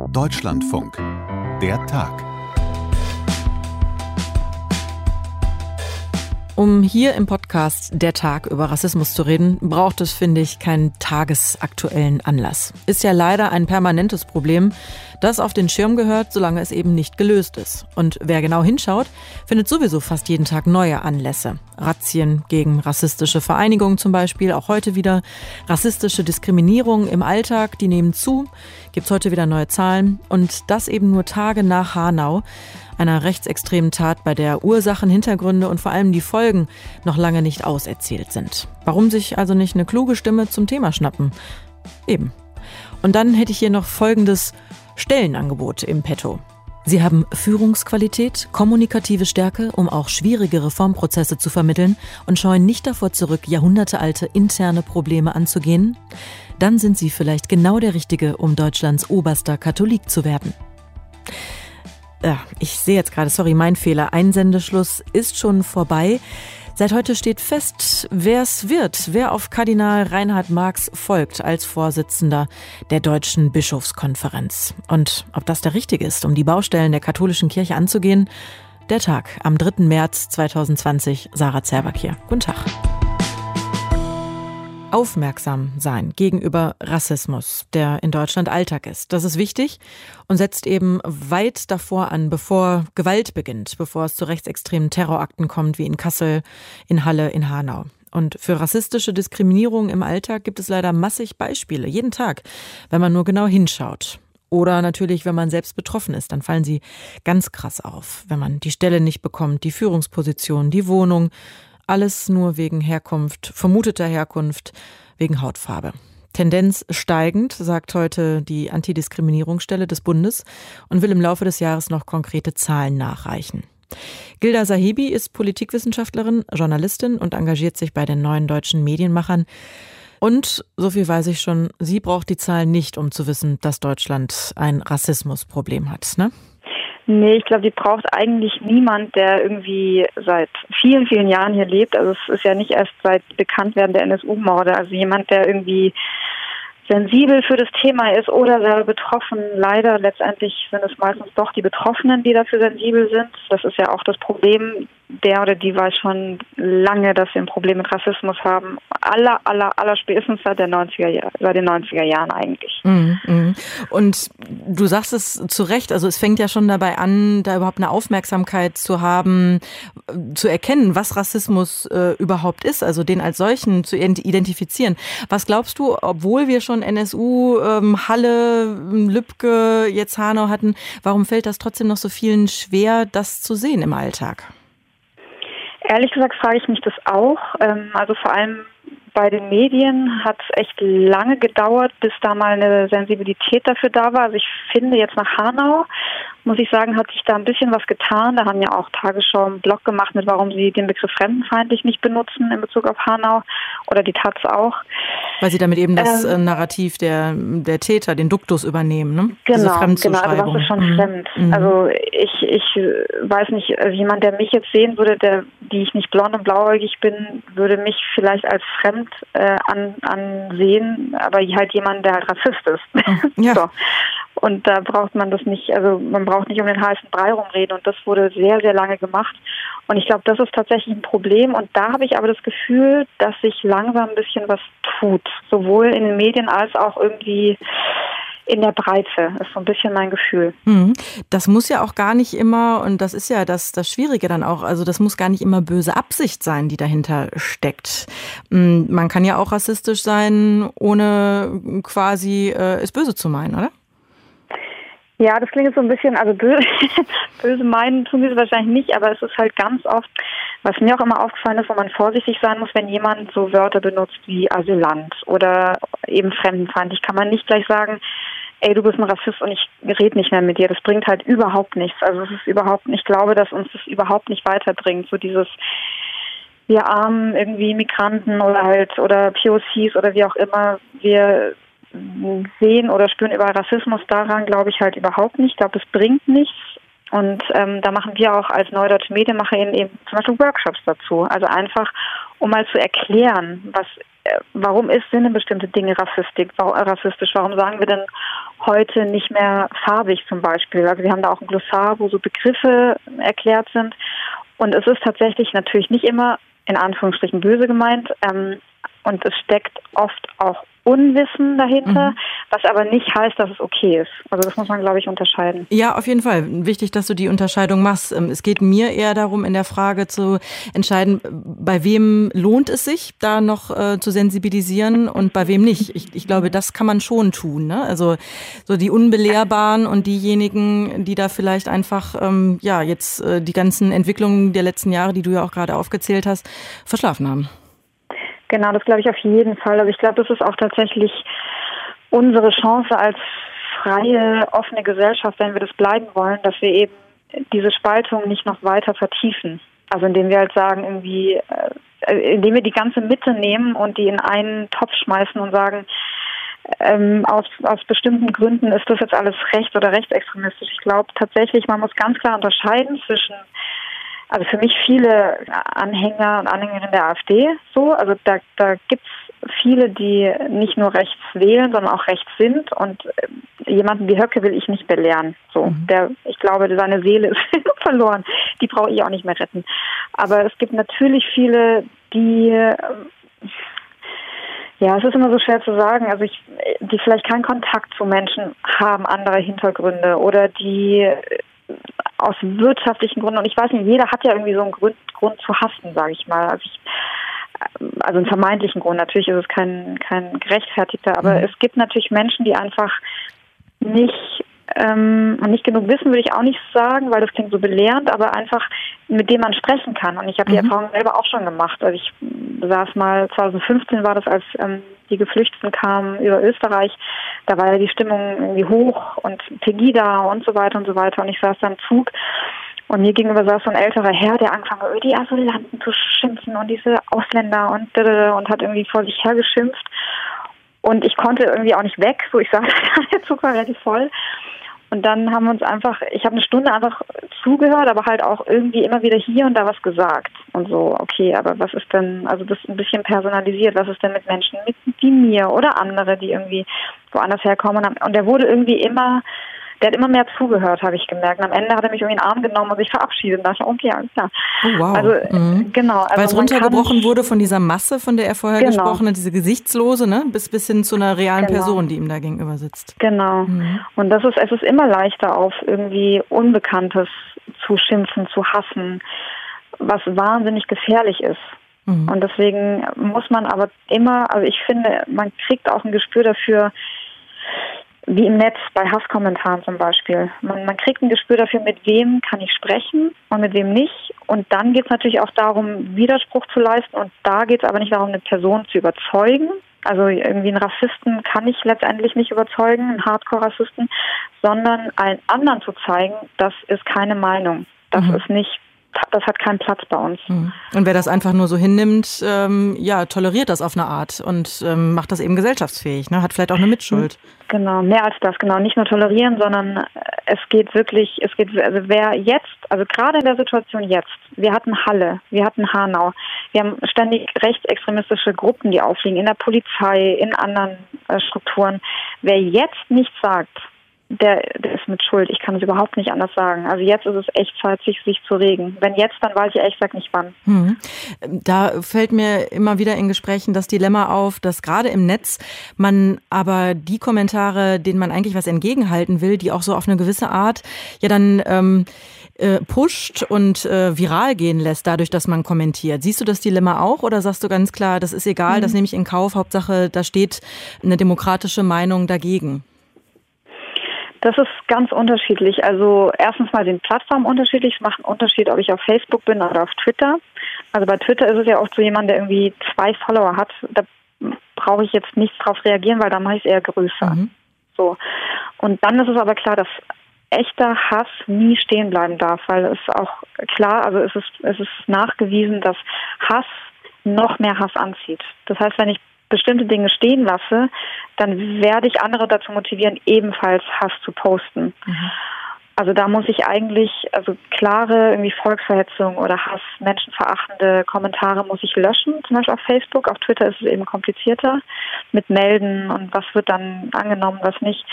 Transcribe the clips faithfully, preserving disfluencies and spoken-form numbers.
Deutschlandfunk. Der Tag. Um hier im Podcast Der Tag über Rassismus zu reden, braucht es, finde ich, keinen tagesaktuellen Anlass. Ist ja leider ein permanentes Problem, das auf den Schirm gehört, solange es eben nicht gelöst ist. Und wer genau hinschaut, findet sowieso fast jeden Tag neue Anlässe. Razzien gegen rassistische Vereinigungen zum Beispiel, auch heute wieder. Rassistische Diskriminierung im Alltag, die nehmen zu. Gibt's heute wieder neue Zahlen. Und das eben nur Tage nach Hanau, einer rechtsextremen Tat, bei der Ursachen, Hintergründe und vor allem die Folgen noch lange nicht auserzählt sind. Warum sich also nicht eine kluge Stimme zum Thema schnappen? Eben. Und dann hätte ich hier noch folgendes Stellenangebot im Petto. Sie haben Führungsqualität, kommunikative Stärke, um auch schwierige Reformprozesse zu vermitteln und scheuen nicht davor zurück, jahrhundertealte interne Probleme anzugehen? Dann sind Sie vielleicht genau der Richtige, um Deutschlands oberster Katholik zu werden. Ja, ich sehe jetzt gerade, sorry, mein Fehler. Einsendeschluss ist schon vorbei. Seit heute steht fest, wer es wird, wer auf Kardinal Reinhard Marx folgt als Vorsitzender der Deutschen Bischofskonferenz. Und ob das der Richtige ist, um die Baustellen der katholischen Kirche anzugehen? Der Tag am dritten März zweitausendzwanzig. Sarah Zerback hier. Guten Tag. Aufmerksam sein gegenüber Rassismus, der in Deutschland Alltag ist. Das ist wichtig und setzt eben weit davor an, bevor Gewalt beginnt, bevor es zu rechtsextremen Terrorakten kommt, wie in Kassel, in Halle, in Hanau. Und für rassistische Diskriminierung im Alltag gibt es leider massig Beispiele, jeden Tag, wenn man nur genau hinschaut. Oder natürlich, wenn man selbst betroffen ist, dann fallen sie ganz krass auf, wenn man die Stelle nicht bekommt, die Führungsposition, die Wohnung. Alles nur wegen Herkunft, vermuteter Herkunft, wegen Hautfarbe. Tendenz steigend, sagt heute die Antidiskriminierungsstelle des Bundes und will im Laufe des Jahres noch konkrete Zahlen nachreichen. Gilda Sahibi ist Politikwissenschaftlerin, Journalistin und engagiert sich bei den Neuen Deutschen Medienmachern. Und, so viel weiß ich schon, sie braucht die Zahlen nicht, um zu wissen, dass Deutschland ein Rassismusproblem hat, ne? Nee, ich glaube, die braucht eigentlich niemand, der irgendwie seit vielen, vielen Jahren hier lebt. Also es ist ja nicht erst seit Bekanntwerden der N S U-Morde. Also jemand, der irgendwie sensibel für das Thema ist oder selber betroffen. Leider letztendlich sind es meistens doch die Betroffenen, die dafür sensibel sind. Das ist ja auch das Problem. Der oder die weiß schon lange, dass wir ein Problem mit Rassismus haben. Aller, aller, aller spätestens seit der neunziger Jahre, seit den neunziger Jahren eigentlich. Mhm, mhm. Und du sagst es zu Recht, also es fängt ja schon dabei an, da überhaupt eine Aufmerksamkeit zu haben, zu erkennen, was Rassismus äh, überhaupt ist, also den als solchen zu identifizieren. Was glaubst du, obwohl wir schon N S U, ähm, Halle, Lübcke, jetzt Hanau hatten, warum fällt das trotzdem noch so vielen schwer, das zu sehen im Alltag? Ehrlich gesagt frage ich mich das auch. Also vor allem bei den Medien hat es echt lange gedauert, bis da mal eine Sensibilität dafür da war. Also ich finde jetzt nach Hanau, muss ich sagen, hat sich da ein bisschen was getan. Da haben ja auch Tagesschau einen Blog gemacht mit, warum sie den Begriff fremdenfeindlich nicht benutzen in Bezug auf Hanau. Oder die Taz auch. Weil sie damit eben das ähm, Narrativ der, der Täter, den Duktus übernehmen, ne? Genau, genau. Also was ist schon mhm. fremd? Mhm. Also ich, ich weiß nicht, also jemand, der mich jetzt sehen würde, der, die ich nicht blond und blauäugig bin, würde mich vielleicht als fremd äh, an, ansehen, aber halt jemand, der halt Rassist ist. Ja. So. Und da braucht man das nicht, also man braucht nicht um den heißen Brei rumreden und das wurde sehr, sehr lange gemacht. Und ich glaube, das ist tatsächlich ein Problem und da habe ich aber das Gefühl, dass sich langsam ein bisschen was tut, sowohl in den Medien als auch irgendwie in der Breite, ist so ein bisschen mein Gefühl. Das muss ja auch gar nicht immer, und das ist ja das, das Schwierige dann auch, also das muss gar nicht immer böse Absicht sein, die dahinter steckt. Man kann ja auch rassistisch sein, ohne quasi äh, es böse zu meinen, oder? Ja, das klingt jetzt so ein bisschen, also böse, böse meinen tun sie es wahrscheinlich nicht, aber es ist halt ganz oft, was mir auch immer aufgefallen ist, wo man vorsichtig sein muss, wenn jemand so Wörter benutzt wie Asylant oder eben fremdenfeindlich, kann man nicht gleich sagen, ey, du bist ein Rassist und ich rede nicht mehr mit dir. Das bringt halt überhaupt nichts. Also es ist überhaupt, ich glaube, dass uns das überhaupt nicht weiterbringt. So dieses, wir armen irgendwie Migranten oder halt, oder P O Cs oder wie auch immer, wir sehen oder spüren über Rassismus daran, glaube ich, halt überhaupt nicht. Ich glaube, es bringt nichts. Und ähm, da machen wir auch als Neudeutsche Medienmacherin eben zum Beispiel Workshops dazu. Also einfach, um mal zu erklären, was, äh, warum ist, sind denn bestimmte Dinge rassistisch, warum, äh, rassistisch? Warum sagen wir denn heute nicht mehr farbig zum Beispiel? Also wir haben da auch ein Glossar, wo so Begriffe erklärt sind. Und es ist tatsächlich natürlich nicht immer in Anführungsstrichen böse gemeint. Ähm, und es steckt oft auch Unwissen dahinter, mhm. was aber nicht heißt, dass es okay ist. Also das muss man, glaube ich, unterscheiden. Ja, auf jeden Fall. Wichtig, dass du die Unterscheidung machst. Es geht mir eher darum, in der Frage zu entscheiden, bei wem lohnt es sich, da noch äh, zu sensibilisieren und bei wem nicht. Ich, ich glaube, das kann man schon tun, ne? Also so die Unbelehrbaren und diejenigen, die da vielleicht einfach ähm, ja jetzt äh, die ganzen Entwicklungen der letzten Jahre, die du ja auch gerade aufgezählt hast, verschlafen haben. Genau, das glaube ich auf jeden Fall. Also ich glaube, das ist auch tatsächlich unsere Chance als freie, offene Gesellschaft, wenn wir das bleiben wollen, dass wir eben diese Spaltung nicht noch weiter vertiefen. Also indem wir halt sagen, irgendwie, äh, indem wir die ganze Mitte nehmen und die in einen Topf schmeißen und sagen, ähm, aus, aus bestimmten Gründen ist das jetzt alles rechts oder rechtsextremistisch. Ich glaube tatsächlich, man muss ganz klar unterscheiden zwischen, also für mich viele Anhänger und Anhängerinnen der AfD so, also da, da gibt's viele, die nicht nur rechts wählen, sondern auch rechts sind und jemanden wie Höcke will ich nicht belehren. So, mhm. der, ich glaube, seine Seele ist verloren. Die brauche ich auch nicht mehr retten. Aber es gibt natürlich viele, die, ja, es ist immer so schwer zu sagen, also ich, die vielleicht keinen Kontakt zu Menschen haben, andere Hintergründe oder die aus wirtschaftlichen Gründen, und ich weiß nicht, jeder hat ja irgendwie so einen Grund, Grund zu hassen, sage ich mal. Also, ich, also einen vermeintlichen Grund, natürlich ist es kein, kein gerechtfertigter, aber mhm. es gibt natürlich Menschen, die einfach nicht ähm, und nicht genug wissen, würde ich auch nicht sagen, weil das klingt so belehrend, aber einfach mit dem man sprechen kann. Und ich habe die mhm. Erfahrung selber auch schon gemacht. Also ich saß mal, zwanzig fünfzehn war das, als ähm, die Geflüchteten kamen über Österreich, da war ja die Stimmung irgendwie hoch und Pegida und so weiter und so weiter und ich saß da im Zug und mir gegenüber saß so ein älterer Herr, der angefangen hat, über die Asylanten zu schimpfen und diese Ausländer und und hat irgendwie vor sich her geschimpft und ich konnte irgendwie auch nicht weg, so ich saß da, der Zug war relativ voll. Und dann haben wir uns einfach, ich habe eine Stunde einfach zugehört, aber halt auch irgendwie immer wieder hier und da was gesagt. Und so, okay, aber was ist denn, also das ist ein bisschen personalisiert, was ist denn mit Menschen mit, wie mir oder andere, die irgendwie woanders herkommen. Und der wurde irgendwie immer, der hat immer mehr zugehört, habe ich gemerkt. Und am Ende hat er mich irgendwie in den Arm genommen und sich verabschiedet. Und da dachte ich, okay, alles klar. Oh, wow. Also, mhm. genau. Also weil es runtergebrochen kann, wurde von dieser Masse, von der er vorher genau. gesprochen hat, diese Gesichtslose, ne, bis, bis hin zu einer realen genau. Person, die ihm da gegenüber sitzt. Genau. Mhm. Und das ist, es ist immer leichter, auf irgendwie Unbekanntes zu schimpfen, zu hassen, was wahnsinnig gefährlich ist. Mhm. Und deswegen muss man aber immer, also ich finde, man kriegt auch ein Gespür dafür, wie im Netz bei Hasskommentaren zum Beispiel. Man, man kriegt ein Gespür dafür, mit wem kann ich sprechen und mit wem nicht. Und dann geht es natürlich auch darum, Widerspruch zu leisten. Und da geht es aber nicht darum, eine Person zu überzeugen. Also irgendwie einen Rassisten kann ich letztendlich nicht überzeugen, einen Hardcore-Rassisten, sondern allen anderen zu zeigen, das ist keine Meinung. Das mhm. ist nicht, das hat keinen Platz bei uns. Und wer das einfach nur so hinnimmt, ähm, ja, toleriert das auf eine Art und ähm, macht das eben gesellschaftsfähig, ne? Hat vielleicht auch eine Mitschuld. Genau, mehr als das, genau. Nicht nur tolerieren, sondern es geht wirklich, es geht, also wer jetzt, also gerade in der Situation jetzt, wir hatten Halle, wir hatten Hanau, wir haben ständig rechtsextremistische Gruppen, die auffliegen, in der Polizei, in anderen äh, Strukturen. Wer jetzt nichts sagt, Der, der ist mit Schuld. Ich kann es überhaupt nicht anders sagen. Also jetzt ist es echt Zeit, sich, sich zu regen. Wenn jetzt, dann weiß ich ehrlich gesagt nicht wann. Hm. Da fällt mir immer wieder in Gesprächen das Dilemma auf, dass gerade im Netz man aber die Kommentare, denen man eigentlich was entgegenhalten will, die auch so auf eine gewisse Art ja dann ähm, äh, pusht und äh, viral gehen lässt, dadurch, dass man kommentiert. Siehst du das Dilemma auch oder sagst du ganz klar, das ist egal, hm. das nehme ich in Kauf, Hauptsache, da steht eine demokratische Meinung dagegen? Das ist ganz unterschiedlich. Also erstens mal sind Plattformen unterschiedlich. Es macht einen Unterschied, ob ich auf Facebook bin oder auf Twitter. Also bei Twitter ist es ja oft so jemand, der irgendwie zwei Follower hat. Da brauche ich jetzt nicht drauf reagieren, weil da mache ich es eher größer. Mhm. So. Und dann ist es aber klar, dass echter Hass nie stehen bleiben darf, weil es auch klar, also es ist, es ist nachgewiesen, dass Hass noch mehr Hass anzieht. Das heißt, wenn ich bestimmte Dinge stehen lasse, dann werde ich andere dazu motivieren, ebenfalls Hass zu posten. Mhm. Also da muss ich eigentlich, also klare irgendwie Volksverhetzung oder Hass, menschenverachtende Kommentare muss ich löschen, zum Beispiel auf Facebook. Auf Twitter ist es eben komplizierter mit Melden und was wird dann angenommen, was nicht.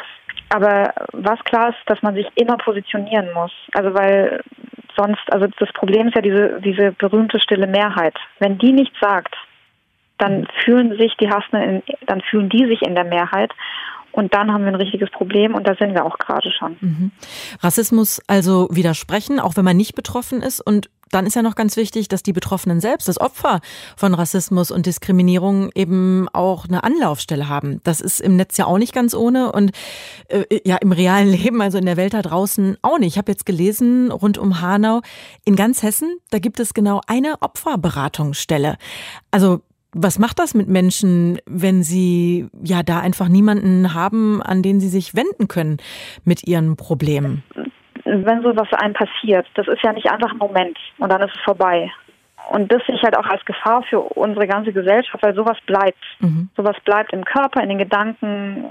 Aber was klar ist, dass man sich immer positionieren muss. Also weil sonst, also das Problem ist ja diese, diese berühmte stille Mehrheit. Wenn die nichts sagt, dann fühlen sich die Hassenden, dann fühlen die sich in der Mehrheit. Und dann haben wir ein richtiges Problem und da sind wir auch gerade schon. Mhm. Rassismus also widersprechen, auch wenn man nicht betroffen ist. Und dann ist ja noch ganz wichtig, dass die Betroffenen selbst, das Opfer von Rassismus und Diskriminierung eben auch eine Anlaufstelle haben. Das ist im Netz ja auch nicht ganz ohne und äh, ja im realen Leben, also in der Welt da draußen auch nicht. Ich habe jetzt gelesen, rund um Hanau in ganz Hessen, da gibt es genau eine Opferberatungsstelle. Also was macht das mit Menschen, wenn sie ja da einfach niemanden haben, an den sie sich wenden können mit ihren Problemen? Wenn sowas einem passiert, das ist ja nicht einfach ein Moment und dann ist es vorbei. Und das sehe ich halt auch als Gefahr für unsere ganze Gesellschaft, weil sowas bleibt. Mhm. Sowas bleibt im Körper, in den Gedanken,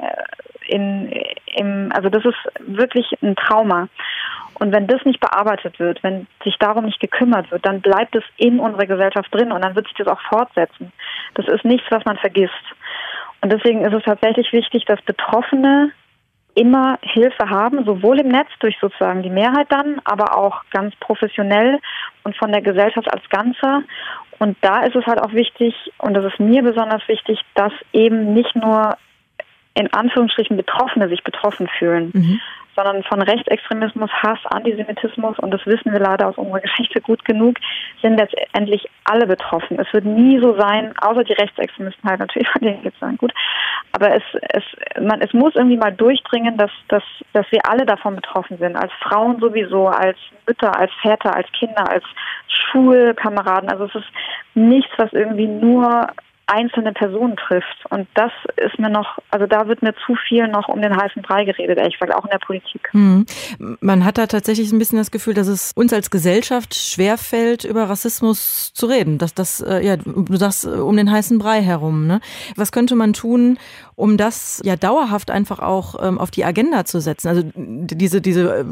in, im, also das ist wirklich ein Trauma. Und wenn das nicht bearbeitet wird, wenn sich darum nicht gekümmert wird, dann bleibt es in unserer Gesellschaft drin und dann wird sich das auch fortsetzen. Das ist nichts, was man vergisst. Und deswegen ist es tatsächlich wichtig, dass Betroffene immer Hilfe haben, sowohl im Netz durch sozusagen die Mehrheit dann, aber auch ganz professionell und von der Gesellschaft als Ganzer. Und da ist es halt auch wichtig, und das ist mir besonders wichtig, dass eben nicht nur in Anführungsstrichen Betroffene sich betroffen fühlen, mhm. sondern von Rechtsextremismus, Hass, Antisemitismus, und das wissen wir leider aus unserer Geschichte gut genug, sind letztendlich alle betroffen. Es wird nie so sein, außer die Rechtsextremisten halt natürlich, von denen gibt es dann gut, aber es, es, man, es muss irgendwie mal durchdringen, dass, dass, dass wir alle davon betroffen sind, als Frauen sowieso, als Mütter, als Väter, als Kinder, als Schulkameraden. Also es ist nichts, was irgendwie nur einzelne Personen trifft. Und das ist mir noch, also da wird mir zu viel noch um den heißen Brei geredet, ehrlich gesagt, auch in der Politik. Hm. Man hat da tatsächlich ein bisschen das Gefühl, dass es uns als Gesellschaft schwerfällt, über Rassismus zu reden. Dass das, äh, ja, du sagst, um den heißen Brei herum, ne? Was könnte man tun, um das ja dauerhaft einfach auch ähm, auf die Agenda zu setzen? Also diese, diese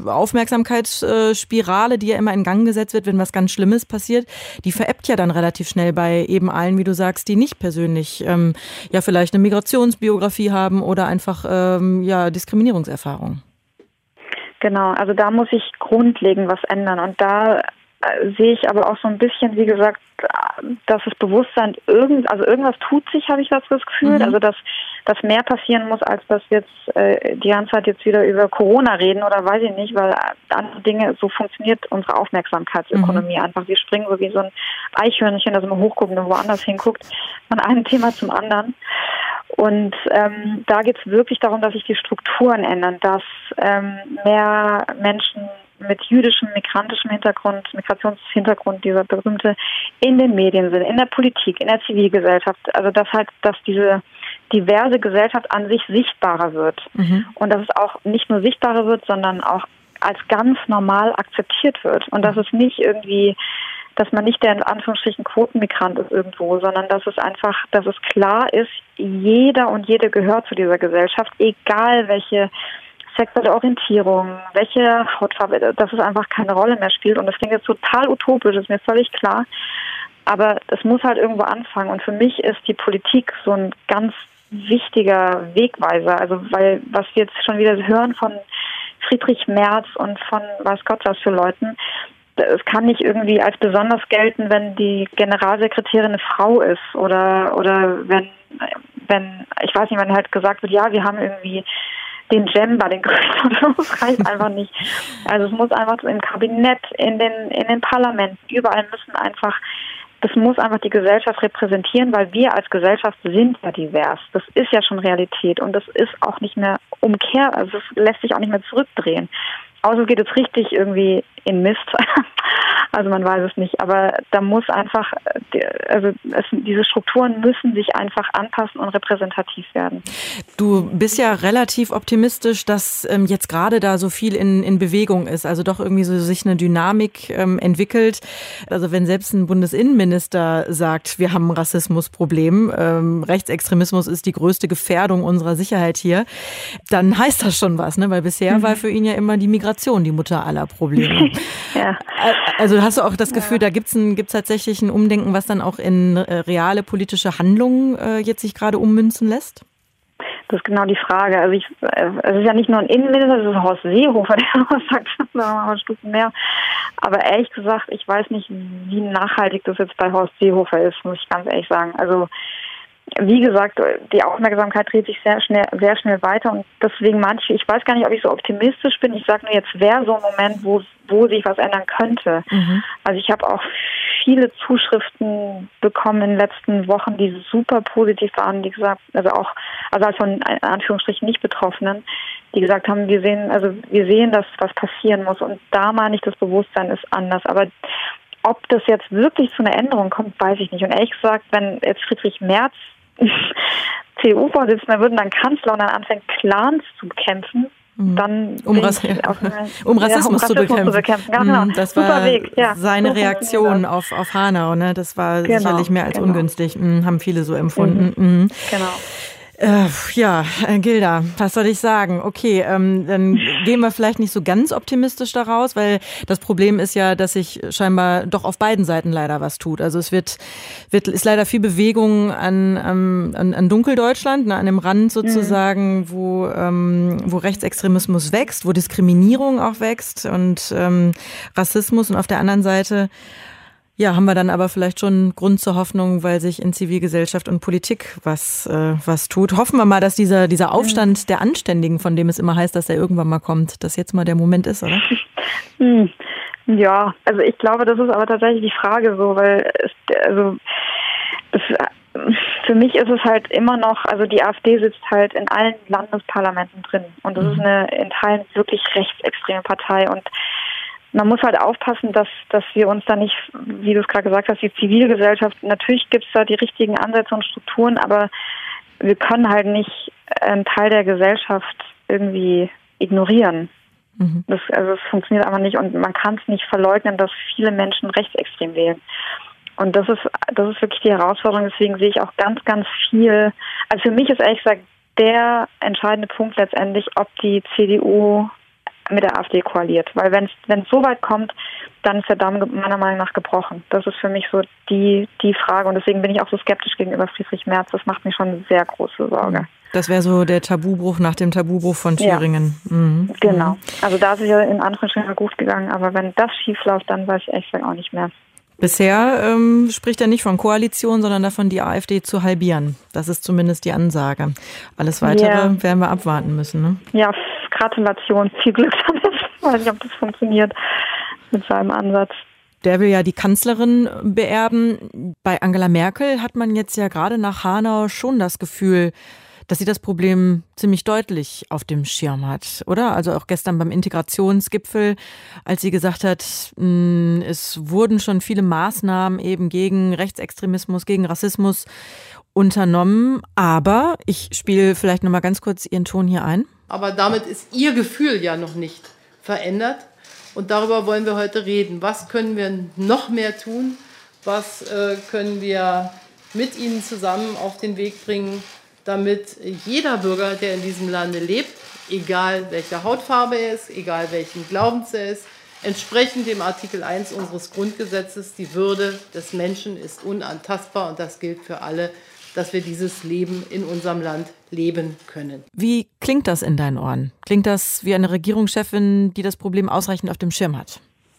Aufmerksamkeitsspirale, die ja immer in Gang gesetzt wird, wenn was ganz Schlimmes passiert, die verebbt ja dann relativ schnell bei eben allen, wie du sagst, die nicht persönlich ähm, ja vielleicht eine Migrationsbiografie haben oder einfach ähm, ja Diskriminierungserfahrung. Genau, also da muss sich grundlegend was ändern und da äh, sehe ich aber auch so ein bisschen, wie gesagt, dass das Bewusstsein irgend, also irgendwas tut sich, habe ich das Gefühl, mhm. also dass, dass mehr passieren muss, als dass wir jetzt äh, die ganze Zeit jetzt wieder über Corona reden oder weiß ich nicht, weil andere Dinge, so funktioniert unsere Aufmerksamkeitsökonomie mhm. einfach. Wir springen so wie so ein Eichhörnchen, das immer hochguckt und woanders hinguckt, von einem Thema zum anderen. Und ähm, da geht es wirklich darum, dass sich die Strukturen ändern, dass ähm, mehr Menschen mit jüdischem, migrantischem Hintergrund, Migrationshintergrund, dieser berühmte, in den Medien sind, in der Politik, in der Zivilgesellschaft. Also dass halt, dass diese diverse Gesellschaft an sich sichtbarer wird. Mhm. Und dass es auch nicht nur sichtbarer wird, sondern auch als ganz normal akzeptiert wird. Und dass es nicht irgendwie, dass man nicht der in Anführungsstrichen Quotenmigrant ist irgendwo, sondern dass es einfach, dass es klar ist, jeder und jede gehört zu dieser Gesellschaft, egal welche sexuelle Orientierung, welche Hautfarbe, dass es einfach keine Rolle mehr spielt. Und das klingt jetzt total utopisch, ist mir völlig klar. Aber es muss halt irgendwo anfangen. Und für mich ist die Politik so ein ganz wichtiger Wegweiser. Also weil, was wir jetzt schon wieder hören von Friedrich Merz und von weiß Gott was für Leuten, es kann nicht irgendwie als besonders gelten, wenn die Generalsekretärin eine Frau ist oder oder wenn, wenn ich weiß nicht, wenn halt gesagt wird, ja, wir haben irgendwie den Gender, den Größten oder so, das reicht einfach nicht. Also es muss einfach im Kabinett, in den in den Parlamenten, überall müssen einfach, das muss einfach die Gesellschaft repräsentieren, weil wir als Gesellschaft sind ja divers. Das ist ja schon Realität und das ist auch nicht mehr umkehr, also es lässt sich auch nicht mehr zurückdrehen. Außer geht es richtig irgendwie in Mist. Also man weiß es nicht. Aber da muss einfach, also es, diese Strukturen müssen sich einfach anpassen und repräsentativ werden. Du bist ja relativ optimistisch, dass ähm, jetzt gerade da so viel in, in Bewegung ist. Also doch irgendwie so sich eine Dynamik ähm, entwickelt. Also wenn selbst ein Bundesinnenminister sagt, wir haben ein Rassismusproblem, ähm, Rechtsextremismus ist die größte Gefährdung unserer Sicherheit hier, dann heißt das schon was, ne? Weil bisher mhm. war für ihn ja immer die Migration Migration die Mutter aller Probleme. Ja. Also hast du auch das Gefühl, ja. da gibt's ein, gibt's tatsächlich ein Umdenken, was dann auch in äh, reale politische Handlungen äh, jetzt sich gerade ummünzen lässt? Das ist genau die Frage. Also ich, es ist ja nicht nur ein Innenminister, das ist Horst Seehofer, der was sagt, das ist noch ein Stück mehr. Aber ehrlich gesagt, ich weiß nicht, wie nachhaltig das jetzt bei Horst Seehofer ist, muss ich ganz ehrlich sagen. Also wie gesagt, die Aufmerksamkeit dreht sich sehr schnell, sehr schnell weiter und deswegen manche, ich weiß gar nicht, ob ich so optimistisch bin. Ich sage nur, jetzt wäre so ein Moment, wo, wo sich was ändern könnte. Mhm. Also ich habe auch viele Zuschriften bekommen in den letzten Wochen, die super positiv waren, die gesagt, also auch, also von in Anführungsstrichen nicht Betroffenen, die gesagt haben, wir sehen, also wir sehen, dass was passieren muss und da meine ich, das Bewusstsein ist anders. Aber ob das jetzt wirklich zu einer Änderung kommt, weiß ich nicht. Und ehrlich gesagt, wenn jetzt Friedrich Merz C D U-Vorsitzender wird und dann Kanzler und dann anfängt, Clans zu bekämpfen, dann um, Rass- ja. auf, um, Rassismus, ja, um Rassismus zu bekämpfen. Zu bekämpfen. Ja, genau. Das war Super Weg. Ja, seine so Reaktion auf, auf Hanau. Ne? Das war genau, sicherlich mehr als genau. ungünstig. Mhm, haben viele so empfunden. Mhm. Mhm. Genau. Äh, ja, äh, Gilda, was soll ich sagen? Okay, ähm, dann gehen wir vielleicht nicht so ganz optimistisch daraus, weil das Problem ist ja, dass sich scheinbar doch auf beiden Seiten leider was tut. Also es wird, wird ist leider viel Bewegung an, an, an Dunkeldeutschland, ne, an dem Rand sozusagen, mhm. wo, ähm, wo Rechtsextremismus wächst, wo Diskriminierung auch wächst und ähm, Rassismus und auf der anderen Seite ja, haben wir dann aber vielleicht schon Grund zur Hoffnung, weil sich in Zivilgesellschaft und Politik was äh, was tut. Hoffen wir mal, dass dieser dieser Aufstand mhm. der Anständigen, von dem es immer heißt, dass er irgendwann mal kommt, dass jetzt mal der Moment ist, oder? Hm. Ja, also ich glaube, das ist aber tatsächlich die Frage so, weil es, also es, für mich ist es halt immer noch, also die AfD sitzt halt in allen Landesparlamenten drin und das mhm. ist eine in Teilen wirklich rechtsextreme Partei und man muss halt aufpassen, dass dass wir uns da nicht, wie du es gerade gesagt hast, die Zivilgesellschaft, natürlich gibt es da die richtigen Ansätze und Strukturen, aber wir können halt nicht einen Teil der Gesellschaft irgendwie ignorieren. Mhm. Das, also es funktioniert einfach nicht und man kann es nicht verleugnen, dass viele Menschen rechtsextrem wählen. Und das ist das ist wirklich die Herausforderung, deswegen sehe ich auch ganz, ganz viel, also für mich ist ehrlich gesagt der entscheidende Punkt letztendlich, ob die C D U mit der AfD koaliert. Weil wenn es wenn es so weit kommt, dann ist der Damm meiner Meinung nach gebrochen. Das ist für mich so die die Frage. Und deswegen bin ich auch so skeptisch gegenüber Friedrich Merz. Das macht mir schon sehr große Sorge. Das wäre so der Tabubruch nach dem Tabubruch von Thüringen. Ja, mhm. Genau. Also da ist es ja in Anführungsstrichen gut gegangen. Aber wenn das schief läuft, dann weiß ich echt auch nicht mehr. Bisher ähm, spricht er nicht von Koalition, sondern davon, die AfD zu halbieren. Das ist zumindest die Ansage. Alles Weitere yeah. werden wir abwarten müssen. Ne? Ja, Gratulation, viel Glück damit. Ich weiß nicht, ob das funktioniert mit seinem Ansatz. Der will ja die Kanzlerin beerben. Bei Angela Merkel hat man jetzt ja gerade nach Hanau schon das Gefühl, dass sie das Problem ziemlich deutlich auf dem Schirm hat, oder? Also auch gestern beim Integrationsgipfel, als sie gesagt hat, mh, es wurden schon viele Maßnahmen eben gegen Rechtsextremismus, gegen Rassismus unternommen. Aber ich spiele vielleicht noch mal ganz kurz Ihren Ton hier ein. Aber damit ist Ihr Gefühl ja noch nicht verändert. Und darüber wollen wir heute reden. Was können wir noch mehr tun? Was äh, können wir mit Ihnen zusammen auf den Weg bringen, damit jeder Bürger, der in diesem Lande lebt, egal welcher Hautfarbe er ist, egal welchen Glaubens er ist, entsprechend dem Artikel eins unseres Grundgesetzes, die Würde des Menschen ist unantastbar und das gilt für alle, dass wir dieses Leben in unserem Land leben können. Wie klingt das in deinen Ohren? Klingt das wie eine Regierungschefin, die das Problem ausreichend auf dem Schirm hat?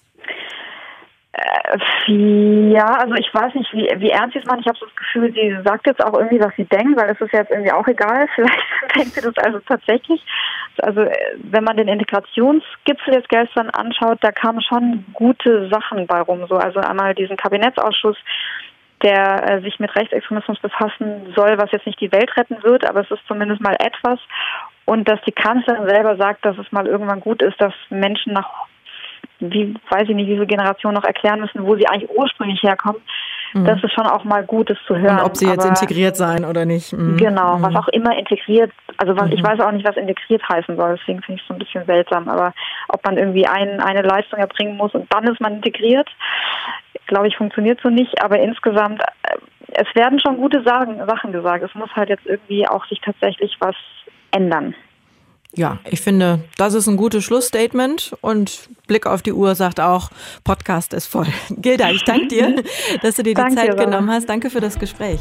Ja, also ich weiß nicht, wie, wie ernst sie es macht. Ich habe so das Gefühl, sie sagt jetzt auch irgendwie, was sie denkt, weil es ist jetzt irgendwie auch egal. Vielleicht denkt sie das also tatsächlich. Also wenn man den Integrationsgipfel jetzt gestern anschaut, da kamen schon gute Sachen bei rum. So, also einmal diesen Kabinettsausschuss, der äh, sich mit Rechtsextremismus befassen soll, was jetzt nicht die Welt retten wird, aber es ist zumindest mal etwas. Und dass die Kanzlerin selber sagt, dass es mal irgendwann gut ist, dass Menschen nach wie, weiß ich nicht, wie viele Generationen noch erklären müssen, wo sie eigentlich ursprünglich herkommen. Mhm. Das ist schon auch mal gut, das zu hören. Und ob sie jetzt aber integriert seien oder nicht. Mhm. Genau, mhm. was auch immer integriert, also was, mhm. ich weiß auch nicht, was integriert heißen soll, deswegen finde ich es so ein bisschen seltsam, aber ob man irgendwie ein, eine Leistung erbringen muss und dann ist man integriert, glaube ich, funktioniert so nicht, aber insgesamt, es werden schon gute Sachen, Sachen gesagt. Es muss halt jetzt irgendwie auch sich tatsächlich was ändern. Ja, ich finde, das ist ein gutes Schlussstatement und Blick auf die Uhr sagt auch, Podcast ist voll. Gilda, ich danke dir, dass du dir die Danke, Zeit Sarah. genommen hast. Danke für das Gespräch.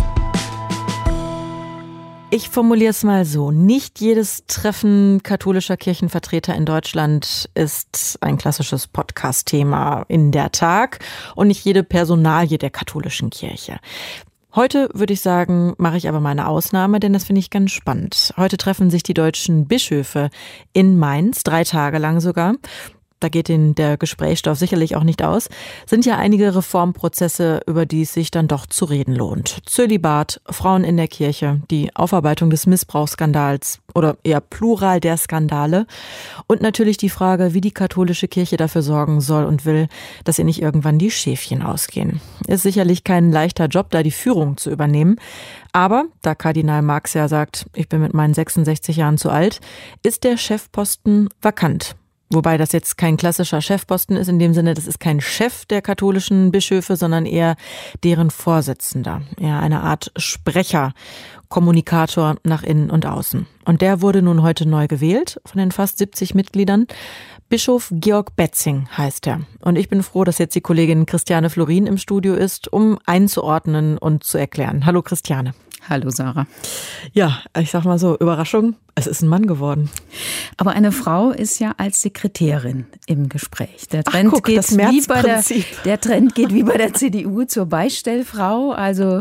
Ich formuliere es mal so. Nicht jedes Treffen katholischer Kirchenvertreter in Deutschland ist ein klassisches Podcast-Thema in der Tag und nicht jede Personalie der katholischen Kirche. Heute würde ich sagen, mache ich aber mal eine Ausnahme, denn das finde ich ganz spannend. Heute treffen sich die deutschen Bischöfe in Mainz, drei Tage lang sogar. Da geht Ihnen der Gesprächsstoff sicherlich auch nicht aus, sind ja einige Reformprozesse, über die es sich dann doch zu reden lohnt. Zölibat, Frauen in der Kirche, die Aufarbeitung des Missbrauchsskandals oder eher Plural der Skandale und natürlich die Frage, wie die katholische Kirche dafür sorgen soll und will, dass ihr nicht irgendwann die Schäfchen ausgehen. Ist sicherlich kein leichter Job, da die Führung zu übernehmen. Aber, da Kardinal Marx ja sagt, ich bin mit meinen sechsundsechzig Jahren zu alt, ist der Chefposten vakant. Wobei das jetzt kein klassischer Chefposten ist, in dem Sinne, das ist kein Chef der katholischen Bischöfe, sondern eher deren Vorsitzender. Ja, eine Art Sprecher, Kommunikator nach innen und außen. Und der wurde nun heute neu gewählt von den fast siebzig Mitgliedern. Bischof Georg Betzing heißt er. Und ich bin froh, dass jetzt die Kollegin Christiane Florin im Studio ist, um einzuordnen und zu erklären. Hallo Christiane. Hallo Sarah. Ja, ich sag mal so, Überraschung, es ist ein Mann geworden. Aber eine Frau ist ja als Sekretärin im Gespräch. Der Trend, Ach, guck, geht, das wie bei der, Märzprinzip. der Trend geht wie bei der C D U zur Beistellfrau. Also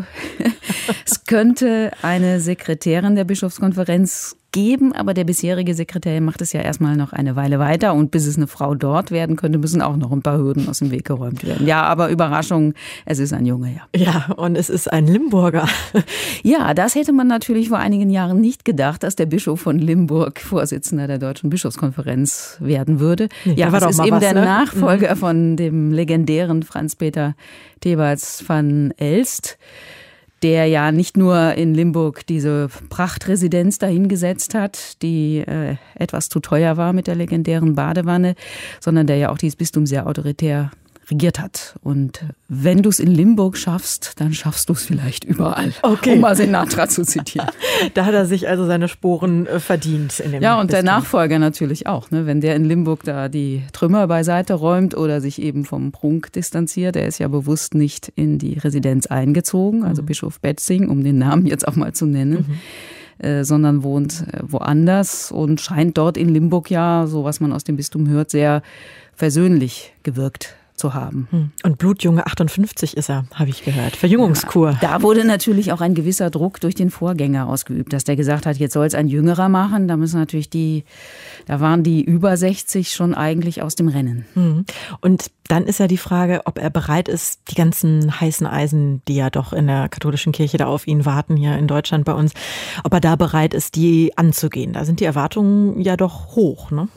es könnte eine Sekretärin der Bischofskonferenz geben, aber der bisherige Sekretär macht es ja erstmal noch eine Weile weiter und bis es eine Frau dort werden könnte, müssen auch noch ein paar Hürden aus dem Weg geräumt werden. Ja, aber Überraschung, es ist ein Junge, ja. Ja, und es ist ein Limburger. Ja, das hätte man natürlich vor einigen Jahren nicht gedacht, dass der Bischof von Limburg Vorsitzender der Deutschen Bischofskonferenz werden würde. Nee, ja, da war das doch ist mal eben was, der ne? Nachfolger von dem legendären Franz-Peter Thebarts van Elst, der ja nicht nur in Limburg diese Prachtresidenz dahingesetzt hat, die äh, etwas zu teuer war mit der legendären Badewanne, sondern der ja auch dieses Bistum sehr autoritär regiert hat. Und wenn du es in Limburg schaffst, dann schaffst du es vielleicht überall. Okay. Um mal Sinatra zu zitieren. Da hat er sich also seine Sporen äh, verdient. In dem Ja, und der Bistum. Nachfolger natürlich auch. Ne? Wenn der in Limburg da die Trümmer beiseite räumt oder sich eben vom Prunk distanziert, der ist ja bewusst nicht in die Residenz eingezogen, also mhm. Bischof Betzing, um den Namen jetzt auch mal zu nennen. Mhm. Äh, sondern wohnt äh, woanders und scheint dort in Limburg ja, so was man aus dem Bistum hört, sehr versöhnlich gewirkt zu haben. Und Blutjunge achtundfünfzig ist er, habe ich gehört. Verjüngungskur. Ja, da wurde natürlich auch ein gewisser Druck durch den Vorgänger ausgeübt, dass der gesagt hat, jetzt soll es ein Jüngerer machen. Da müssen natürlich die, da waren die über sechzig schon eigentlich aus dem Rennen. Und dann ist ja die Frage, ob er bereit ist, die ganzen heißen Eisen, die ja doch in der katholischen Kirche da auf ihn warten, hier in Deutschland bei uns, ob er da bereit ist, die anzugehen. Da sind die Erwartungen ja doch hoch, ne?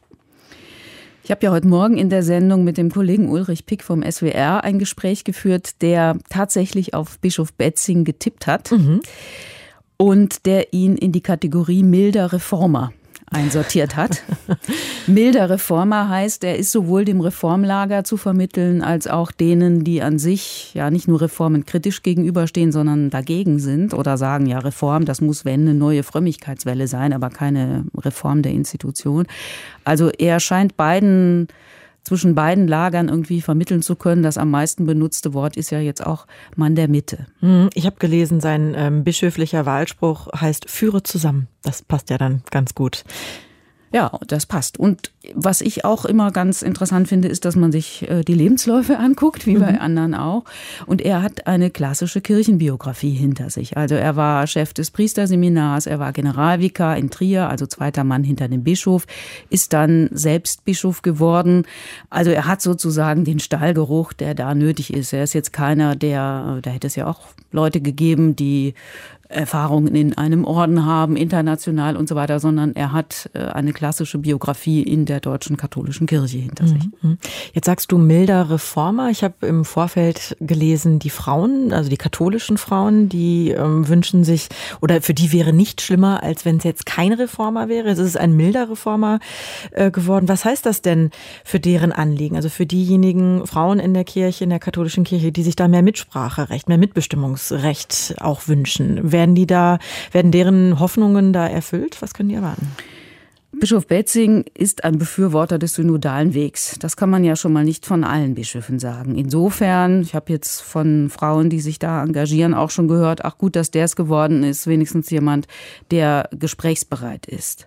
Ich habe ja heute Morgen in der Sendung mit dem Kollegen Ulrich Pick vom S W R ein Gespräch geführt, der tatsächlich auf Bischof Betzing getippt hat mhm. und der ihn in die Kategorie milder Reformer einsortiert hat. Milder Reformer heißt, er ist sowohl dem Reformlager zu vermitteln, als auch denen, die an sich ja nicht nur Reformen kritisch gegenüberstehen, sondern dagegen sind oder sagen, ja, Reform, das muss, wenn, eine neue Frömmigkeitswelle sein, aber keine Reform der Institution. Also er scheint beiden zwischen beiden Lagern irgendwie vermitteln zu können. Das am meisten benutzte Wort ist ja jetzt auch Mann der Mitte. Ich habe gelesen, sein ähm, bischöflicher Wahlspruch heißt, führe zusammen. Das passt ja dann ganz gut. Ja, das passt. Und was ich auch immer ganz interessant finde, ist, dass man sich die Lebensläufe anguckt, wie bei mhm. anderen auch. Und er hat eine klassische Kirchenbiografie hinter sich. Also er war Chef des Priesterseminars, er war Generalvikar in Trier, also zweiter Mann hinter dem Bischof, ist dann selbst Bischof geworden. Also er hat sozusagen den Stallgeruch, der da nötig ist. Er ist jetzt keiner, der, da hätte es ja auch Leute gegeben, die Erfahrungen in einem Orden haben, international und so weiter, sondern er hat eine klassische Biografie in der deutschen katholischen Kirche hinter sich. Jetzt sagst du milder Reformer. Ich habe im Vorfeld gelesen, die Frauen, also die katholischen Frauen, die ähm, wünschen sich, oder für die wäre nicht schlimmer, als wenn es jetzt kein Reformer wäre. Es ist ein milder Reformer äh, geworden. Was heißt das denn für deren Anliegen? Also für diejenigen Frauen in der Kirche, in der katholischen Kirche, die sich da mehr Mitspracherecht, mehr Mitbestimmungsrecht auch wünschen. Werden die da, werden deren Hoffnungen da erfüllt? Was können die erwarten? Bischof Betzing ist ein Befürworter des synodalen Wegs. Das kann man ja schon mal nicht von allen Bischöfen sagen. Insofern, ich habe jetzt von Frauen, die sich da engagieren, auch schon gehört, ach gut, dass der es geworden ist, wenigstens jemand, der gesprächsbereit ist.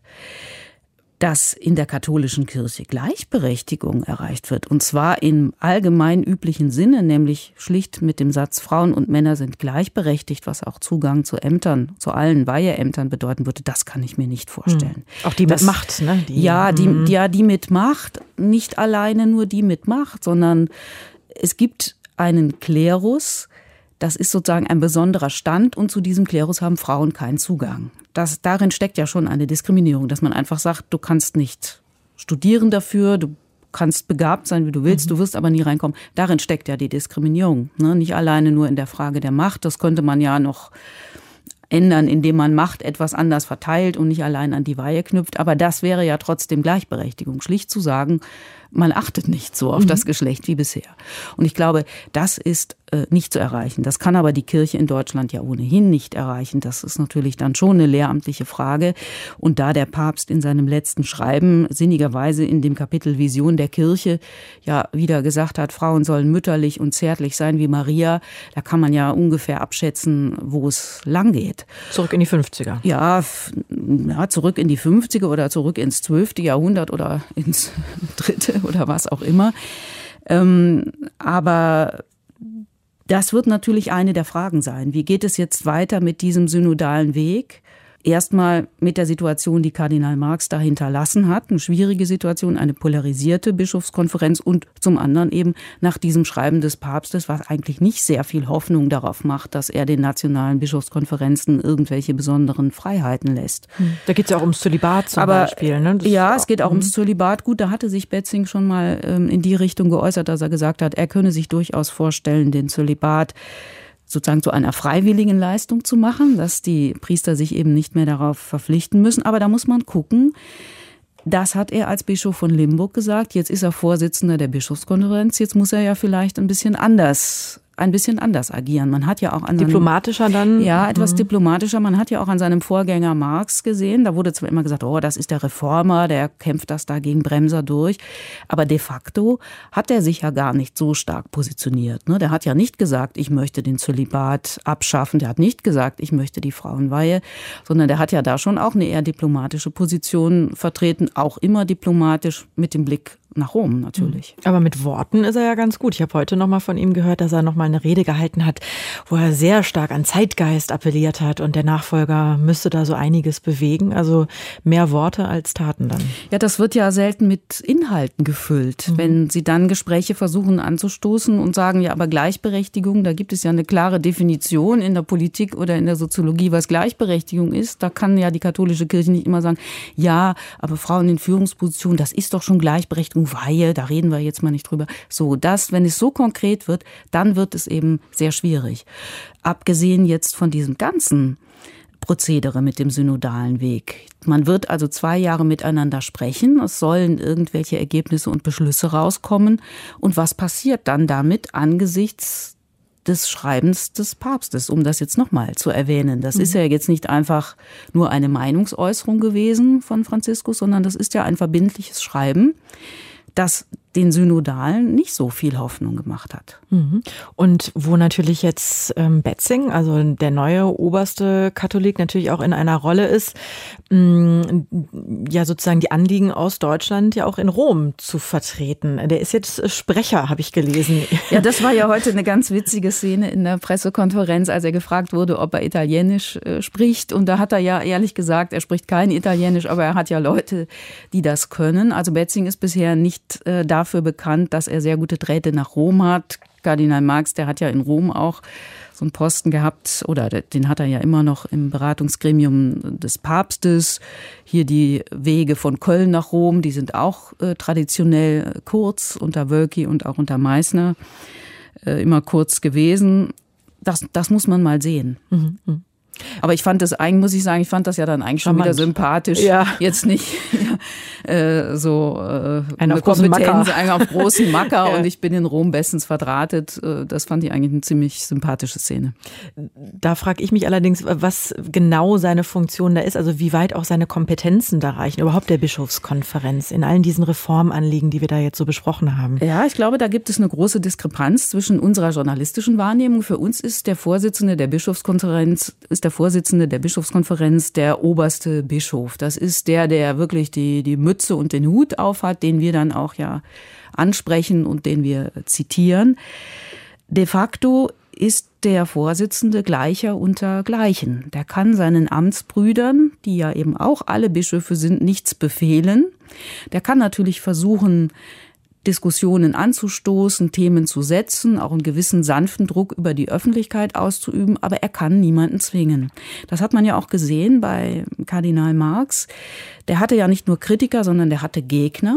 Dass in der katholischen Kirche Gleichberechtigung erreicht wird, und zwar im allgemein üblichen Sinne, nämlich schlicht mit dem Satz, Frauen und Männer sind gleichberechtigt, was auch Zugang zu Ämtern, zu allen Weiheämtern bedeuten würde, das kann ich mir nicht vorstellen. Hm. Auch die das, mit Macht, ne? Die, ja, die, hm. ja, die mit Macht, nicht alleine nur die mit Macht, sondern es gibt einen Klerus, das ist sozusagen ein besonderer Stand, und zu diesem Klerus haben Frauen keinen Zugang. Das, darin steckt ja schon eine Diskriminierung, dass man einfach sagt, du kannst nicht studieren dafür, du kannst begabt sein, wie du willst, mhm. du wirst aber nie reinkommen. Darin steckt ja die Diskriminierung, ne? Nicht alleine nur in der Frage der Macht, das könnte man ja noch ändern, indem man Macht etwas anders verteilt und nicht allein an die Weihe knüpft. Aber das wäre ja trotzdem Gleichberechtigung, schlicht zu sagen, man achtet nicht so auf mhm. das Geschlecht wie bisher. Und ich glaube, das ist äh, nicht zu erreichen. Das kann aber die Kirche in Deutschland ja ohnehin nicht erreichen. Das ist natürlich dann schon eine lehramtliche Frage. Und da der Papst in seinem letzten Schreiben sinnigerweise in dem Kapitel Vision der Kirche ja wieder gesagt hat, Frauen sollen mütterlich und zärtlich sein wie Maria, da kann man ja ungefähr abschätzen, wo es lang geht. Zurück in die fünfziger. Ja, f- ja, zurück in die fünfziger oder zurück ins zwölfte Jahrhundert oder ins dritte oder was auch immer. Ähm, aber das wird natürlich eine der Fragen sein. Wie geht es jetzt weiter mit diesem synodalen Weg? Erstmal mit der Situation, die Kardinal Marx da hinterlassen hat, eine schwierige Situation, eine polarisierte Bischofskonferenz, und zum anderen eben nach diesem Schreiben des Papstes, was eigentlich nicht sehr viel Hoffnung darauf macht, dass er den nationalen Bischofskonferenzen irgendwelche besonderen Freiheiten lässt. Da geht es ja auch ums Zölibat zum Aber, Beispiel. Ne? Ja, es geht auch ums Zölibat. Gut, da hatte sich Betzing schon mal ähm, in die Richtung geäußert, dass er gesagt hat, er könne sich durchaus vorstellen, den Zölibat sozusagen zu einer freiwilligen Leistung zu machen, dass die Priester sich eben nicht mehr darauf verpflichten müssen. Aber da muss man gucken, das hat er als Bischof von Limburg gesagt. Jetzt ist er Vorsitzender der Bischofskonferenz. Jetzt muss er ja vielleicht ein bisschen anders ein bisschen anders agieren. Man hat ja auch an diplomatischer seinem, dann? Ja, etwas mhm. diplomatischer. Man hat ja auch an seinem Vorgänger Marx gesehen. Da wurde zwar immer gesagt, oh, das ist der Reformer, der kämpft das da gegen Bremser durch. Aber de facto hat er sich ja gar nicht so stark positioniert. Der hat ja nicht gesagt, ich möchte den Zölibat abschaffen. Der hat nicht gesagt, ich möchte die Frauenweihe. Sondern der hat ja da schon auch eine eher diplomatische Position vertreten. Auch immer diplomatisch mit dem Blick nach Rom natürlich. Aber mit Worten ist er ja ganz gut. Ich habe heute noch mal von ihm gehört, dass er noch mal eine Rede gehalten hat, wo er sehr stark an Zeitgeist appelliert hat, und der Nachfolger müsste da so einiges bewegen. Also mehr Worte als Taten dann. Ja, das wird ja selten mit Inhalten gefüllt. Mhm. Wenn Sie dann Gespräche versuchen anzustoßen und sagen, ja, aber Gleichberechtigung, da gibt es ja eine klare Definition in der Politik oder in der Soziologie, was Gleichberechtigung ist. Da kann ja die katholische Kirche nicht immer sagen, ja, aber Frauen in Führungspositionen, das ist doch schon Gleichberechtigung. Weihe, da reden wir jetzt mal nicht drüber. So, das, wenn es so konkret wird, dann wird es eben sehr schwierig. Abgesehen jetzt von diesem ganzen Prozedere mit dem synodalen Weg. Man wird also zwei Jahre miteinander sprechen. Es sollen irgendwelche Ergebnisse und Beschlüsse rauskommen. Und was passiert dann damit angesichts des Schreibens des Papstes, um das jetzt nochmal zu erwähnen? Das mhm. ist ja jetzt nicht einfach nur eine Meinungsäußerung gewesen von Franziskus, sondern das ist ja ein verbindliches Schreiben, das den Synodalen nicht so viel Hoffnung gemacht hat. Und wo natürlich jetzt ähm, Betzing, also der neue oberste Katholik, natürlich auch in einer Rolle ist, mh, ja sozusagen die Anliegen aus Deutschland ja auch in Rom zu vertreten. Der ist jetzt Sprecher, habe ich gelesen. Ja, das war ja heute eine ganz witzige Szene in der Pressekonferenz, als er gefragt wurde, ob er Italienisch äh, spricht. Und da hat er ja ehrlich gesagt, er spricht kein Italienisch, aber er hat ja Leute, die das können. Also Betzing ist bisher nicht äh, dafür bekannt, dass er sehr gute Drähte nach Rom hat. Kardinal Marx, der hat ja in Rom auch so einen Posten gehabt, oder den hat er ja immer noch im Beratungsgremium des Papstes. Hier die Wege von Köln nach Rom, die sind auch äh, traditionell kurz, unter Wölki und auch unter Meißner äh, immer kurz gewesen. Das, das muss man mal sehen. Mhm. Aber ich fand das eigentlich, muss ich sagen, ich fand das ja dann eigentlich schon wieder sympathisch. Ja. Jetzt nicht. äh, so äh, eine Kompetenz, Macker. einen auf großen Macker ja. und ich bin in Rom bestens verdrahtet. Das fand ich eigentlich eine ziemlich sympathische Szene. Da frage ich mich allerdings, was genau seine Funktion da ist, also wie weit auch seine Kompetenzen da reichen, überhaupt der Bischofskonferenz, in allen diesen Reformanliegen, die wir da jetzt so besprochen haben. Ja, ich glaube, da gibt es eine große Diskrepanz zwischen unserer journalistischen Wahrnehmung. Für uns ist der Vorsitzende der Bischofskonferenz, ist der Vorsitzende der Bischofskonferenz der oberste Bischof. Das ist der, der wirklich die, die Mütze und den Hut aufhat, den wir dann auch ja ansprechen und den wir zitieren. De facto ist der Vorsitzende Gleicher unter Gleichen. Der kann seinen Amtsbrüdern, die ja eben auch alle Bischöfe sind, nichts befehlen. Der kann natürlich versuchen, Diskussionen anzustoßen, Themen zu setzen, auch einen gewissen sanften Druck über die Öffentlichkeit auszuüben, aber er kann niemanden zwingen. Das hat man ja auch gesehen bei Kardinal Marx. Der hatte ja nicht nur Kritiker, sondern der hatte Gegner.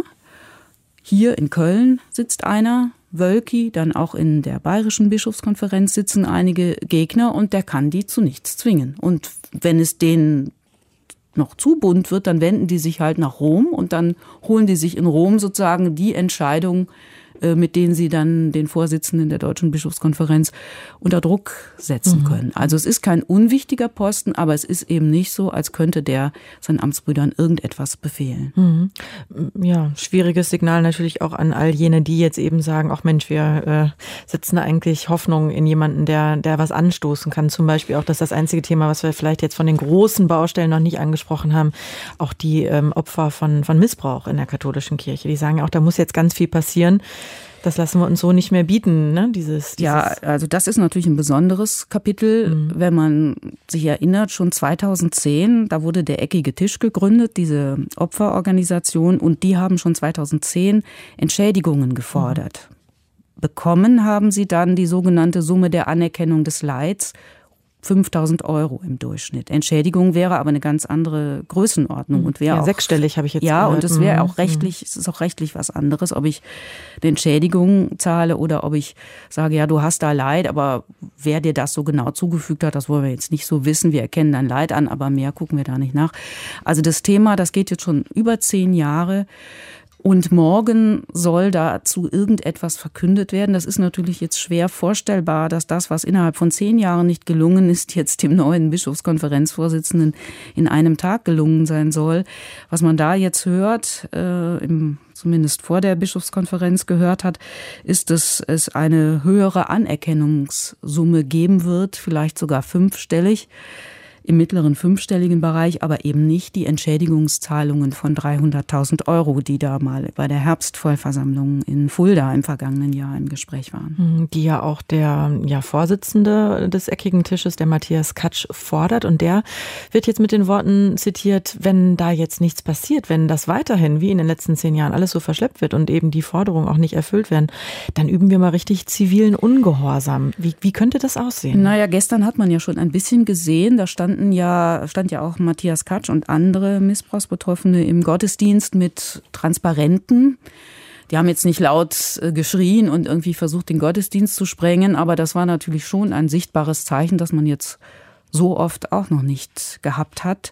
Hier in Köln sitzt einer, Wölki, dann auch in der Bayerischen Bischofskonferenz sitzen einige Gegner und der kann die zu nichts zwingen. Und wenn es denen noch zu bunt wird, dann wenden die sich halt nach Rom und dann holen die sich in Rom sozusagen die Entscheidung, mit denen sie dann den Vorsitzenden der Deutschen Bischofskonferenz unter Druck setzen können. Also es ist kein unwichtiger Posten, aber es ist eben nicht so, als könnte der seinen Amtsbrüdern irgendetwas befehlen. Mhm. Ja, schwieriges Signal natürlich auch an all jene, die jetzt eben sagen, ach Mensch, wir äh, setzen eigentlich Hoffnung in jemanden, der, der was anstoßen kann. Zum Beispiel auch, das ist das einzige Thema, was wir vielleicht jetzt von den großen Baustellen noch nicht angesprochen haben, auch die ähm, Opfer von, von Missbrauch in der katholischen Kirche. Die sagen ja auch, da muss jetzt ganz viel passieren. Das lassen wir uns so nicht mehr bieten, ne? Dieses, dieses ja, also das ist natürlich ein besonderes Kapitel, mhm. wenn man sich erinnert, schon zweitausendzehn, da wurde der Eckige Tisch gegründet, diese Opferorganisation, und die haben schon zweitausendzehn Entschädigungen gefordert. Mhm. Bekommen haben sie dann die sogenannte Summe der Anerkennung des Leids, fünftausend Euro im Durchschnitt. Entschädigung wäre aber eine ganz andere Größenordnung. Und wäre ja, auch, sechsstellig habe ich jetzt Ja, gehört. Und es wäre auch rechtlich, es ist auch rechtlich was anderes, ob ich eine Entschädigung zahle oder ob ich sage, ja, du hast da Leid, aber wer dir das so genau zugefügt hat, das wollen wir jetzt nicht so wissen. Wir erkennen dein Leid an, aber mehr gucken wir da nicht nach. Also das Thema, das geht jetzt schon über zehn Jahre. Und morgen soll dazu irgendetwas verkündet werden. Das ist natürlich jetzt schwer vorstellbar, dass das, was innerhalb von zehn Jahren nicht gelungen ist, jetzt dem neuen Bischofskonferenzvorsitzenden in einem Tag gelungen sein soll. Was man da jetzt hört, äh, im, zumindest vor der Bischofskonferenz gehört hat, ist, dass es eine höhere Anerkennungssumme geben wird, vielleicht sogar fünfstellig. Im mittleren fünfstelligen Bereich, aber eben nicht die Entschädigungszahlungen von dreihunderttausend Euro, die da mal bei der Herbstvollversammlung in Fulda im vergangenen Jahr im Gespräch waren. Die ja auch der ja, Vorsitzende des Eckigen Tisches, der Matthias Katsch, fordert. Und der wird jetzt mit den Worten zitiert, wenn da jetzt nichts passiert, wenn das weiterhin wie in den letzten zehn Jahren alles so verschleppt wird und eben die Forderungen auch nicht erfüllt werden, dann üben wir mal richtig zivilen Ungehorsam. Wie, wie könnte das aussehen? Naja, gestern hat man ja schon ein bisschen gesehen, da stand Ja, stand ja auch Matthias Katsch und andere Missbrauchsbetroffene im Gottesdienst mit Transparenten. Die haben jetzt nicht laut geschrien und irgendwie versucht, den Gottesdienst zu sprengen, aber das war natürlich schon ein sichtbares Zeichen, das man jetzt so oft auch noch nicht gehabt hat.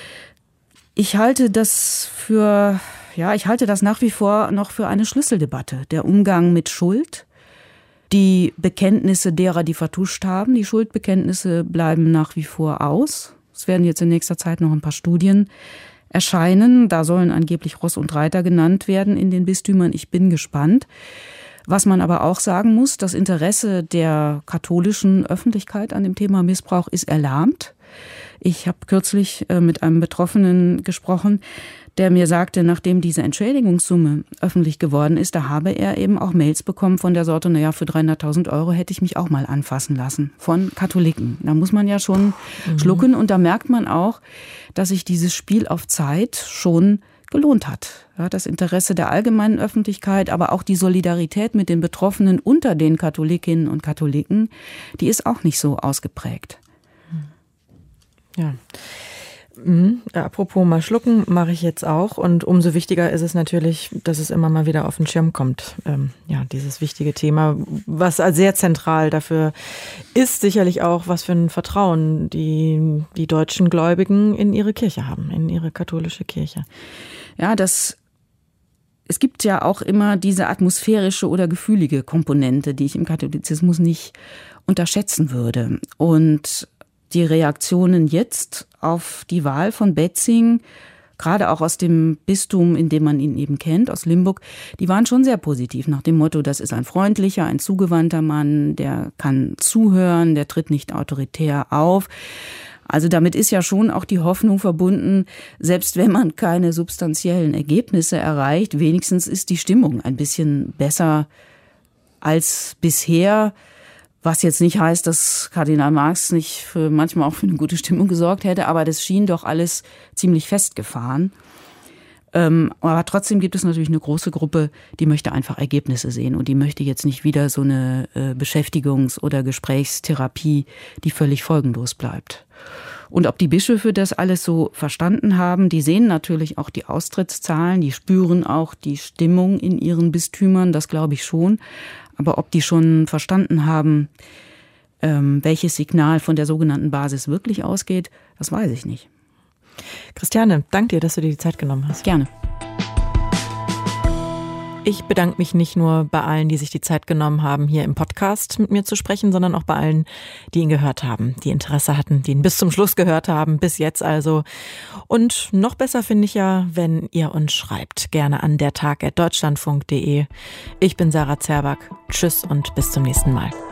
Ich halte das für, ja, ich halte das nach wie vor noch für eine Schlüsseldebatte. Der Umgang mit Schuld. Die Bekenntnisse derer, die vertuscht haben, die Schuldbekenntnisse bleiben nach wie vor aus. Es werden jetzt in nächster Zeit noch ein paar Studien erscheinen. Da sollen angeblich Ross und Reiter genannt werden in den Bistümern. Ich bin gespannt. Was man aber auch sagen muss, das Interesse der katholischen Öffentlichkeit an dem Thema Missbrauch ist erlahmt. Ich habe kürzlich mit einem Betroffenen gesprochen, der mir sagte, nachdem diese Entschädigungssumme öffentlich geworden ist, da habe er eben auch Mails bekommen von der Sorte, naja, für dreihunderttausend Euro hätte ich mich auch mal anfassen lassen von Katholiken. Da muss man ja schon mhm. schlucken und da merkt man auch, dass sich dieses Spiel auf Zeit schon gelohnt hat. Ja, das Interesse der allgemeinen Öffentlichkeit, aber auch die Solidarität mit den Betroffenen unter den Katholikinnen und Katholiken, die ist auch nicht so ausgeprägt. Ja. Mhm. Apropos mal schlucken, mache ich jetzt auch. Und umso wichtiger ist es natürlich, dass es immer mal wieder auf den Schirm kommt. Ähm, ja, dieses wichtige Thema, was sehr zentral dafür ist, sicherlich auch, was für ein Vertrauen die, die deutschen Gläubigen in ihre Kirche haben, in ihre katholische Kirche. Ja, das es gibt ja auch immer diese atmosphärische oder gefühlige Komponente, die ich im Katholizismus nicht unterschätzen würde. Und die Reaktionen jetzt auf die Wahl von Betzing, gerade auch aus dem Bistum, in dem man ihn eben kennt, aus Limburg, die waren schon sehr positiv, nach dem Motto, das ist ein freundlicher, ein zugewandter Mann, der kann zuhören, der tritt nicht autoritär auf. Also damit ist ja schon auch die Hoffnung verbunden, selbst wenn man keine substanziellen Ergebnisse erreicht, wenigstens ist die Stimmung ein bisschen besser als bisher. Was jetzt nicht heißt, dass Kardinal Marx nicht für manchmal auch für eine gute Stimmung gesorgt hätte, aber das schien doch alles ziemlich festgefahren. Ähm, aber trotzdem gibt es natürlich eine große Gruppe, die möchte einfach Ergebnisse sehen und die möchte jetzt nicht wieder so eine äh, Beschäftigungs- oder Gesprächstherapie, die völlig folgenlos bleibt. Und ob die Bischöfe das alles so verstanden haben, die sehen natürlich auch die Austrittszahlen, die spüren auch die Stimmung in ihren Bistümern, das glaube ich schon. Aber ob die schon verstanden haben, ähm, welches Signal von der sogenannten Basis wirklich ausgeht, das weiß ich nicht. Christiane, danke dir, dass du dir die Zeit genommen hast. Gerne. Ich bedanke mich nicht nur bei allen, die sich die Zeit genommen haben, hier im Podcast mit mir zu sprechen, sondern auch bei allen, die ihn gehört haben, die Interesse hatten, die ihn bis zum Schluss gehört haben, bis jetzt also. Und noch besser finde ich ja, wenn ihr uns schreibt, gerne an der tag at deutschlandfunk punkt de. Ich bin Sarah Zerback. Tschüss und bis zum nächsten Mal.